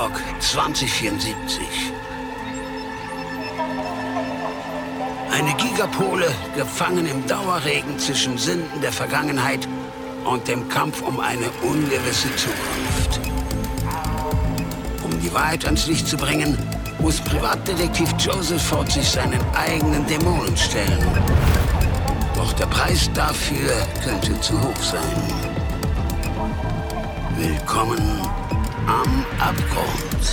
York 2074. Eine Gigapole gefangen im Dauerregen zwischen Sünden der Vergangenheit und dem Kampf um eine ungewisse Zukunft. Um die Wahrheit ans Licht zu bringen, muss Privatdetektiv Joseph Ford sich seinen eigenen Dämonen stellen. Doch der Preis dafür könnte zu hoch sein. Willkommen am Abgrund.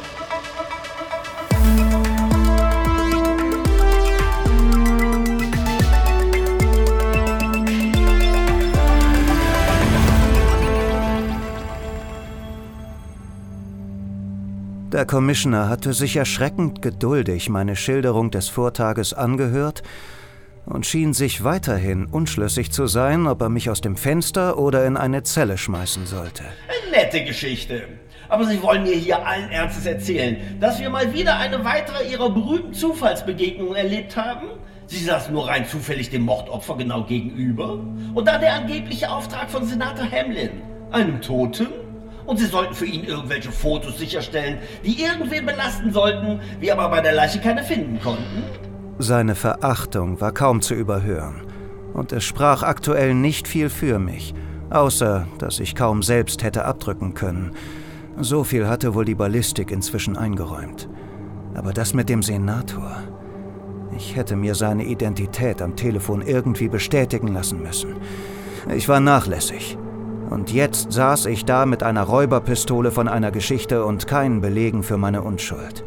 Der Commissioner hatte sich erschreckend geduldig meine Schilderung des Vortages angehört und schien sich weiterhin unschlüssig zu sein, ob er mich aus dem Fenster oder in eine Zelle schmeißen sollte. Eine nette Geschichte. Aber Sie wollen mir hier allen Ernstes erzählen, dass wir mal wieder eine weitere Ihrer berühmten Zufallsbegegnungen erlebt haben? Sie saßen nur rein zufällig dem Mordopfer genau gegenüber? Und dann der angebliche Auftrag von Senator Hamlin, einem Toten? Und Sie sollten für ihn irgendwelche Fotos sicherstellen, die irgendwen belasten sollten, wir aber bei der Leiche keine finden konnten? Seine Verachtung war kaum zu überhören. Und es sprach aktuell nicht viel für mich, außer dass ich kaum selbst hätte abdrücken können. So viel hatte wohl die Ballistik inzwischen eingeräumt. Aber das mit dem Senator... Ich hätte mir seine Identität am Telefon irgendwie bestätigen lassen müssen. Ich war nachlässig. Und jetzt saß ich da mit einer Räuberpistole von einer Geschichte und keinen Belegen für meine Unschuld.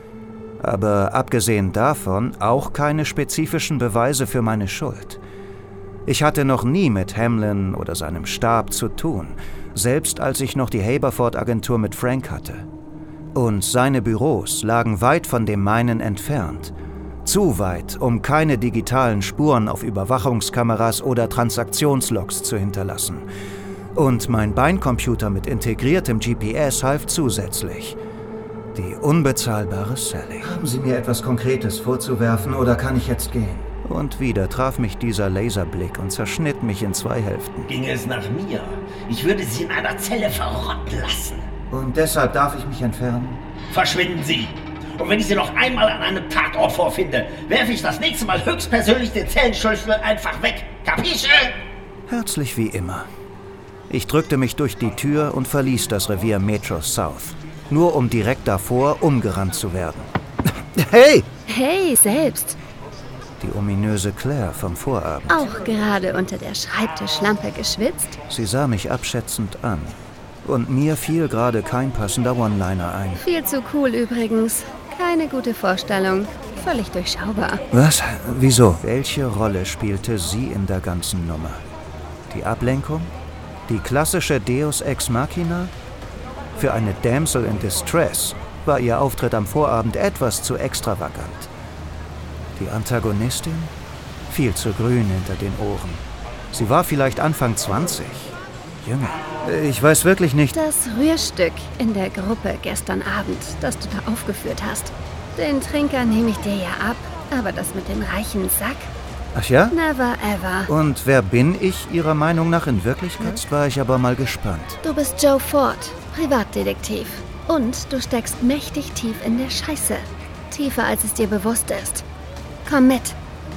Aber abgesehen davon auch keine spezifischen Beweise für meine Schuld. Ich hatte noch nie mit Hamlin oder seinem Stab zu tun, selbst als ich noch die Haberford-Agentur mit Frank hatte. Und seine Büros lagen weit von dem meinen entfernt. Zu weit, um keine digitalen Spuren auf Überwachungskameras oder Transaktionslogs zu hinterlassen. Und mein Beincomputer mit integriertem GPS half zusätzlich. Die unbezahlbare Sally. Haben Sie mir etwas Konkretes vorzuwerfen oder kann ich jetzt gehen? Und wieder traf mich dieser Laserblick und zerschnitt mich in 2 Hälften. Ginge es nach mir, ich würde Sie in einer Zelle verrotten lassen. Und deshalb darf ich mich entfernen? Verschwinden Sie! Und wenn ich Sie noch einmal an einem Tatort vorfinde, werfe ich das nächste Mal höchstpersönlich den Zellenschlüssel einfach weg. Capisce? Herzlich wie immer. Ich drückte mich durch die Tür und verließ das Revier Metro South, nur um direkt davor umgerannt zu werden. Hey! Hey, selbst. Die ominöse Claire vom Vorabend. Auch gerade unter der Schreibtischlampe geschwitzt? Sie sah mich abschätzend an. Und mir fiel gerade kein passender One-Liner ein. Viel zu cool übrigens. Keine gute Vorstellung. Völlig durchschaubar. Was? Wieso? Welche Rolle spielte sie in der ganzen Nummer? Die Ablenkung? Die klassische Deus Ex Machina? Für eine Damsel in Distress war ihr Auftritt am Vorabend etwas zu extravagant. Die Antagonistin? Viel zu grün hinter den Ohren. Sie war vielleicht Anfang 20. Jünger. Ich weiß wirklich nicht... Das Rührstück in der Gruppe gestern Abend, das du da aufgeführt hast. Den Trinker nehme ich dir ja ab, aber das mit dem reichen Sack... Ach ja? Never ever. Und wer bin ich Ihrer Meinung nach in Wirklichkeit? Jetzt war ich aber mal gespannt. Du bist Joe Ford, Privatdetektiv. Und du steckst mächtig tief in der Scheiße. Tiefer, als es dir bewusst ist. Komm mit.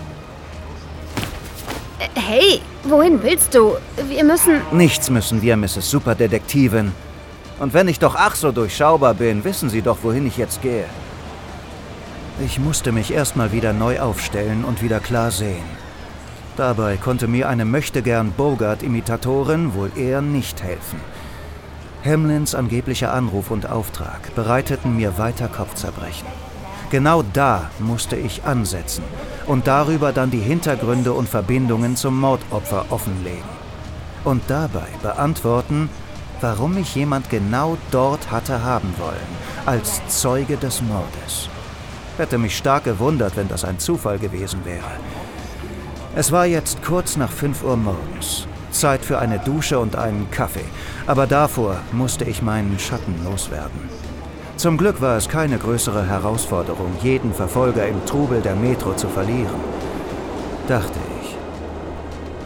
Hey, wohin willst du? Wir müssen... Nichts müssen wir, Mrs. Superdetektivin. Und wenn ich doch ach so durchschaubar bin, wissen Sie doch, wohin ich jetzt gehe. Ich musste mich erstmal wieder neu aufstellen und wieder klar sehen. Dabei konnte mir eine möchtegern Bogart-Imitatorin wohl eher nicht helfen. Hamlins angeblicher Anruf und Auftrag bereiteten mir weiter Kopfzerbrechen. Genau da musste ich ansetzen und darüber dann die Hintergründe und Verbindungen zum Mordopfer offenlegen. Und dabei beantworten, warum mich jemand genau dort hatte haben wollen, als Zeuge des Mordes. Hätte mich stark gewundert, wenn das ein Zufall gewesen wäre. Es war jetzt kurz nach 5 Uhr morgens. Zeit für eine Dusche und einen Kaffee. Aber davor musste ich meinen Schatten loswerden. Zum Glück war es keine größere Herausforderung, jeden Verfolger im Trubel der Metro zu verlieren. Dachte ich.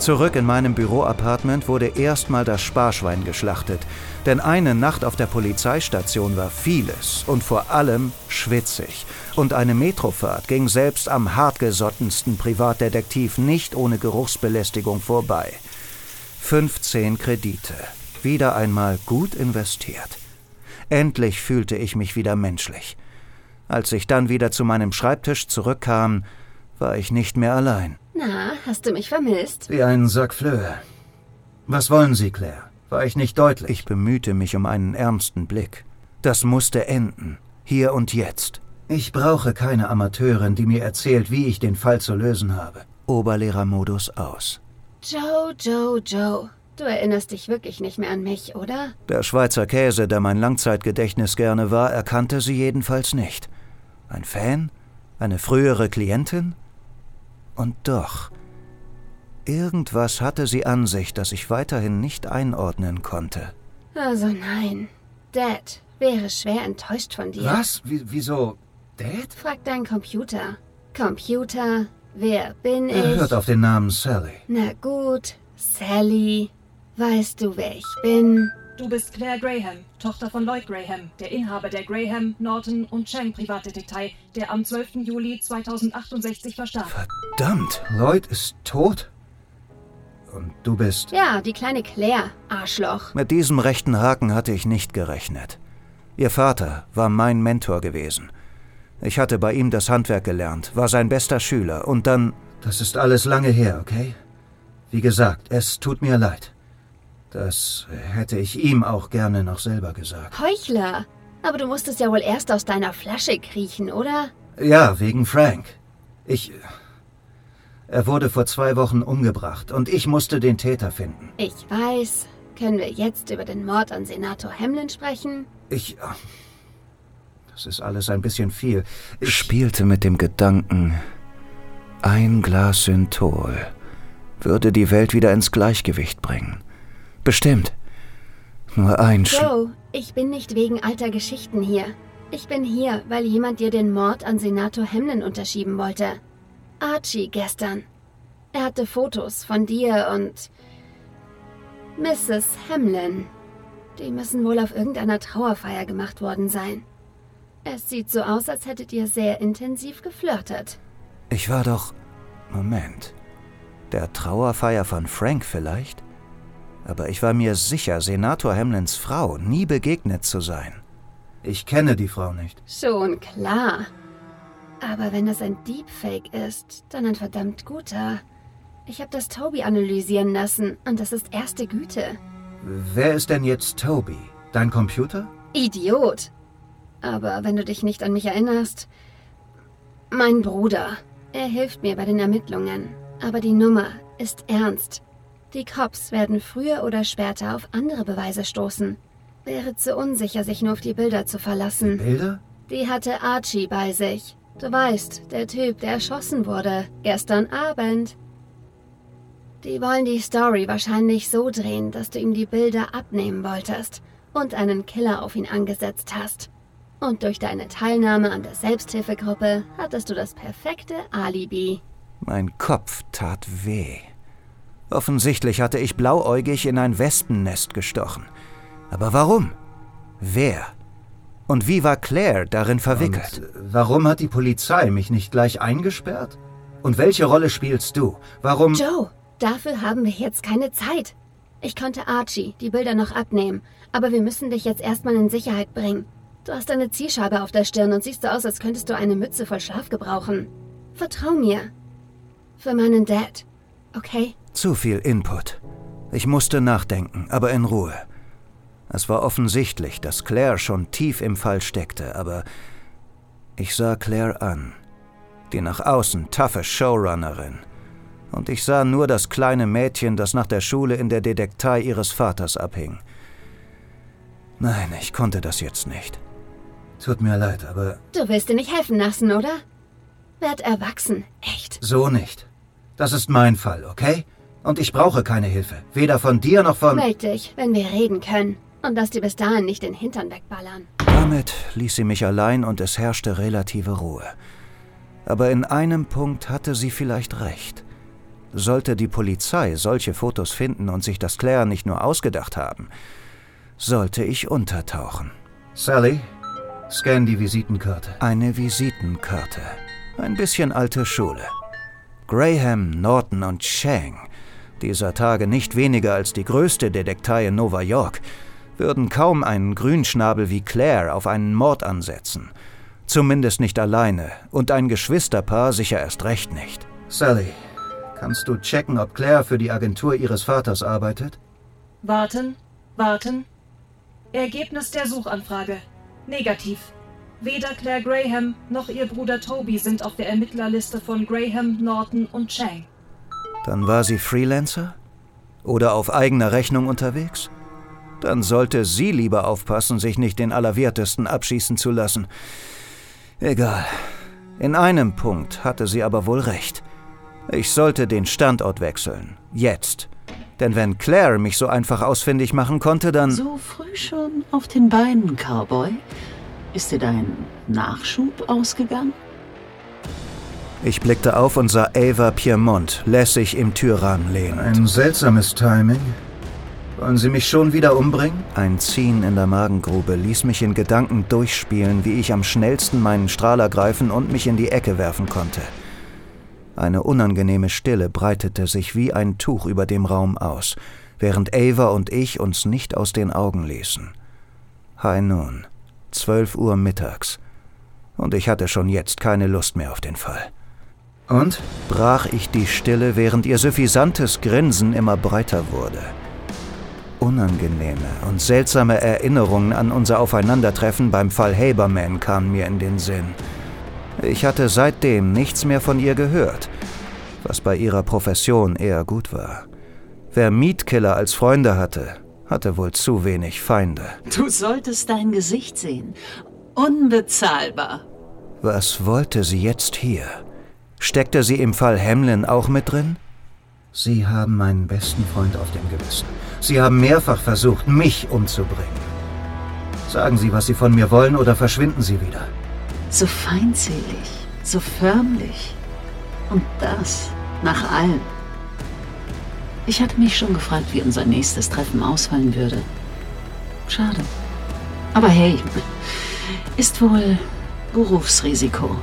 Zurück in meinem Büroappartement wurde erstmal das Sparschwein geschlachtet, denn eine Nacht auf der Polizeistation war vieles und vor allem schwitzig. Und eine Metrofahrt ging selbst am hartgesottensten Privatdetektiv nicht ohne Geruchsbelästigung vorbei. 15 Kredite. Wieder einmal gut investiert. Endlich fühlte ich mich wieder menschlich. Als ich dann wieder zu meinem Schreibtisch zurückkam, war ich nicht mehr allein. Na, hast du mich vermisst? Wie ein Sack Flöhe. Was wollen Sie, Claire? War ich nicht deutlich? Ich bemühte mich um einen ernsten Blick. Das musste enden. Hier und jetzt. Ich brauche keine Amateurin, die mir erzählt, wie ich den Fall zu lösen habe. Oberlehrermodus aus. Joe. Du erinnerst dich wirklich nicht mehr an mich, oder? Der Schweizer Käse, der mein Langzeitgedächtnis gerne war, erkannte sie jedenfalls nicht. Ein Fan? Eine frühere Klientin? Und doch, irgendwas hatte sie an sich, das ich weiterhin nicht einordnen konnte. Also nein. Dad wäre schwer enttäuscht von dir. Was? Wieso? Dad? Frag deinen Computer. Computer, wer bin ich? Hört auf den Namen Sally. Na gut, Sally. Weißt du, wer ich bin? Du bist Claire Graham, Tochter von Lloyd Graham, der Inhaber der Graham, Norton und Chang Privatdetektei, der am 12. Juli 2068 verstarb. Verdammt, Lloyd ist tot? Und du bist... Ja, die kleine Claire, Arschloch. Mit diesem rechten Haken hatte ich nicht gerechnet. Ihr Vater war mein Mentor gewesen. Ich hatte bei ihm das Handwerk gelernt, war sein bester Schüler und dann... Das ist alles lange her, okay? Wie gesagt, es tut mir leid. Das hätte ich ihm auch gerne noch selber gesagt. Heuchler! Aber du musstest ja wohl erst aus deiner Flasche kriechen, oder? Ja, wegen Frank. Er wurde vor 2 Wochen umgebracht und ich musste den Täter finden. Ich weiß. Können wir jetzt über den Mord an Senator Hamlin sprechen? Das ist alles ein bisschen viel. Ich spielte mit dem Gedanken, ein Glas Synthol würde die Welt wieder ins Gleichgewicht bringen. Bestimmt. Nur ein Joe, ich bin nicht wegen alter Geschichten hier. Ich bin hier, weil jemand dir den Mord an Senator Hamlin unterschieben wollte. Archie gestern. Er hatte Fotos von dir und Mrs. Hamlin. Die müssen wohl auf irgendeiner Trauerfeier gemacht worden sein. Es sieht so aus, als hättet ihr sehr intensiv geflirtet. Ich war doch... Moment. Der Trauerfeier von Frank vielleicht? Aber ich war mir sicher, Senator Hamlins Frau nie begegnet zu sein. Ich kenne die Frau nicht. Schon klar. Aber wenn das ein Deepfake ist, dann ein verdammt guter. Ich habe das Toby analysieren lassen und das ist erste Güte. Wer ist denn jetzt Toby? Dein Computer? Idiot. Aber wenn du dich nicht an mich erinnerst... Mein Bruder. Er hilft mir bei den Ermittlungen. Aber die Nummer ist ernst. Die Cops werden früher oder später auf andere Beweise stoßen. Wäre zu unsicher, sich nur auf die Bilder zu verlassen. Bilder? Die hatte Archie bei sich. Du weißt, der Typ, der erschossen wurde. Gestern Abend. Die wollen die Story wahrscheinlich so drehen, dass du ihm die Bilder abnehmen wolltest und einen Killer auf ihn angesetzt hast. Und durch deine Teilnahme an der Selbsthilfegruppe hattest du das perfekte Alibi. Mein Kopf tat weh. Offensichtlich hatte ich blauäugig in ein Wespennest gestochen. Aber warum? Wer? Und wie war Claire darin verwickelt? Und warum hat die Polizei mich nicht gleich eingesperrt? Und welche Rolle spielst du? Warum... Joe, dafür haben wir jetzt keine Zeit. Ich konnte Archie die Bilder noch abnehmen, aber wir müssen dich jetzt erstmal in Sicherheit bringen. Du hast eine Zielscheibe auf der Stirn und siehst so aus, als könntest du eine Mütze voll Schlaf gebrauchen. Vertrau mir. Für meinen Dad, okay? Zu viel Input. Ich musste nachdenken, aber in Ruhe. Es war offensichtlich, dass Claire schon tief im Fall steckte, aber ich sah Claire an. Die nach außen taffe Showrunnerin. Und ich sah nur das kleine Mädchen, das nach der Schule in der Detektei ihres Vaters abhing. Nein, ich konnte das jetzt nicht. Tut mir leid, aber... Du willst dir nicht helfen lassen, oder? Werd erwachsen, echt. So nicht. Das ist mein Fall, okay? Und ich brauche keine Hilfe. Weder von dir noch von... Meld dich, wenn wir reden können. Und lass dir bis dahin nicht den Hintern wegballern. Damit ließ sie mich allein und es herrschte relative Ruhe. Aber in einem Punkt hatte sie vielleicht recht. Sollte die Polizei solche Fotos finden und sich das Claire nicht nur ausgedacht haben, sollte ich untertauchen. Sally, scan die Visitenkarte. Eine Visitenkarte. Ein bisschen alte Schule. Graham, Norton und Chang, dieser Tage nicht weniger als die größte Detektei in Nova York, würden kaum einen Grünschnabel wie Claire auf einen Mord ansetzen. Zumindest nicht alleine und ein Geschwisterpaar sicher erst recht nicht. Sally, kannst du checken, ob Claire für die Agentur ihres Vaters arbeitet? Warten. Ergebnis der Suchanfrage. Negativ. Weder Claire Graham noch ihr Bruder Toby sind auf der Ermittlerliste von Graham, Norton und Chang. Dann war sie Freelancer? Oder auf eigener Rechnung unterwegs? Dann sollte sie lieber aufpassen, sich nicht den Allerwertesten abschießen zu lassen. Egal. In einem Punkt hatte sie aber wohl recht. Ich sollte den Standort wechseln. Jetzt. Denn wenn Claire mich so einfach ausfindig machen konnte, dann... So früh schon auf den Beinen, Cowboy? Ist dir dein Nachschub ausgegangen? Ich blickte auf und sah Ava Piermont lässig im Türrahmen lehnen. Ein seltsames Timing. Wollen Sie mich schon wieder umbringen? Ein Ziehen in der Magengrube ließ mich in Gedanken durchspielen, wie ich am schnellsten meinen Strahler greifen und mich in die Ecke werfen konnte. Eine unangenehme Stille breitete sich wie ein Tuch über dem Raum aus, während Ava und ich uns nicht aus den Augen ließen. High Noon, 12 Uhr mittags. Und ich hatte schon jetzt keine Lust mehr auf den Fall. Und? Brach ich die Stille, während ihr suffisantes Grinsen immer breiter wurde. Unangenehme und seltsame Erinnerungen an unser Aufeinandertreffen beim Fall Haberman kamen mir in den Sinn. Ich hatte seitdem nichts mehr von ihr gehört, was bei ihrer Profession eher gut war. Wer Meatkiller als Freunde hatte wohl zu wenig Feinde. Du solltest dein Gesicht sehen. Unbezahlbar. Was wollte sie jetzt hier? Steckte sie im Fall Hamlin auch mit drin? Sie haben meinen besten Freund auf dem Gewissen. Sie haben mehrfach versucht, mich umzubringen. Sagen Sie, was Sie von mir wollen, oder verschwinden Sie wieder. So feindselig, so förmlich. Und das nach allem. Ich hatte mich schon gefragt, wie unser nächstes Treffen ausfallen würde. Schade. Aber hey, ist wohl Berufsrisiko.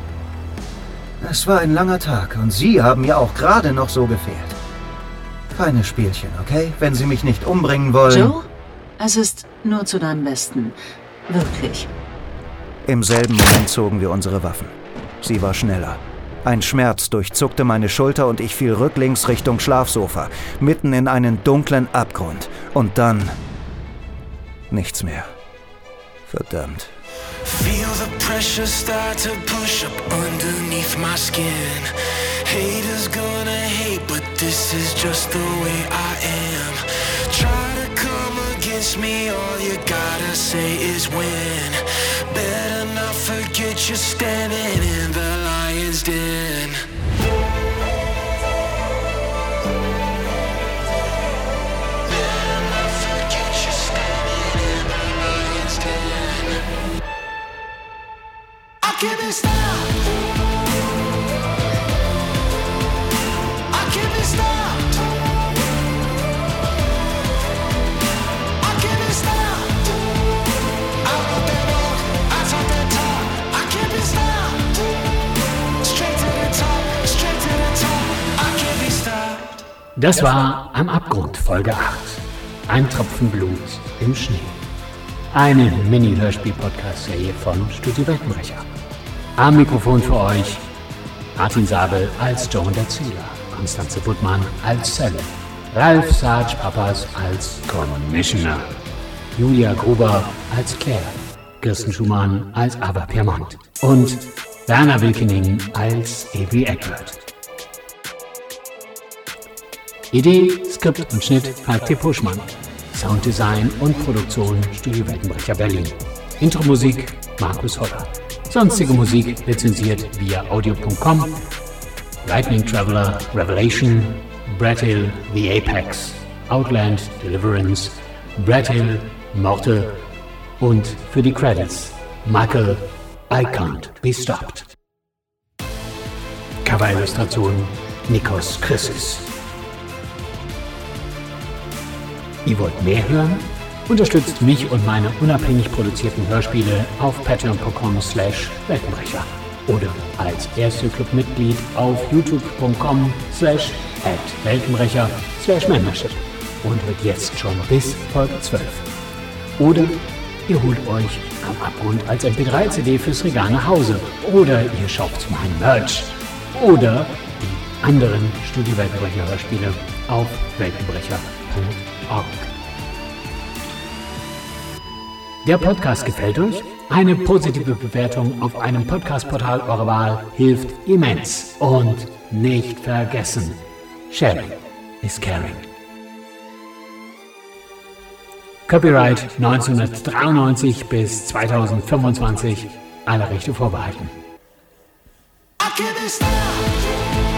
Es war ein langer Tag und Sie haben mir auch gerade noch so gefehlt. Keine Spielchen, okay? Wenn Sie mich nicht umbringen wollen... Joe, es ist nur zu deinem Besten. Wirklich. Im selben Moment zogen wir unsere Waffen. Sie war schneller. Ein Schmerz durchzuckte meine Schulter und ich fiel rücklings Richtung Schlafsofa, mitten in einen dunklen Abgrund. Und dann... nichts mehr. Verdammt. Feel the pressure start to push up underneath my skin. Haters gonna hate, but this is just the way I am. Try to come against me, all you gotta say is win. Better not forget you're standing in the lion's den. Better not forget you're standing in the lion's den. I can't be stopped. I can't be stopped. I can't be stopped. I want that walk, I talk that talk. I can't be stopped. Straight to the top, straight to the top. I can't be stopped. Das war Am Abgrund, Folge 8. Ein Tropfen Blut im Schnee. Eine Mini-Hörspiel-Podcast-Serie von Studio Weltenbrecher. Am Mikrofon für euch Martin Sabel als Joe und Erzähler, Konstanze Buttmann als Sally, Ralf Sarge Pappas als Commissioner, Julia Gruber als Claire, Kirsten Schumann als Ava Piermont und Werner Wilkening als Avery Eckert. Idee, Skript und Schnitt Falk T. Puschmann. Sounddesign und Produktion Studio Weltenbrecher Berlin. Intro-Musik Markus Holler. Sonstige Musik lizenziert via audio.com. Lightning Traveler, Revelation, Brad Hill, The Apex, Outland, Deliverance, Brad Hill, Morte und für die Credits Michael, I Can't Be Stopped. Cover-Illustration Nikos Chrysis. Ihr wollt mehr hören? Unterstützt mich und meine unabhängig produzierten Hörspiele auf patreon.com/Weltenbrecher oder als Erste-Club-Mitglied auf youtube.com/@Weltenbrecher/Membership und hört jetzt schon bis Folge 12. Oder ihr holt euch am Abgrund als MP3-CD fürs Regal nach Hause. Oder ihr shoppt mein Merch. Oder die anderen Studio Weltenbrecher Hörspiele auf weltenbrecher.org. Der Podcast gefällt euch? Eine positive Bewertung auf einem Podcast-Portal eurer Wahl hilft immens. Und nicht vergessen, sharing is caring. Copyright 1993 bis 2025, alle Rechte vorbehalten. I can't stop.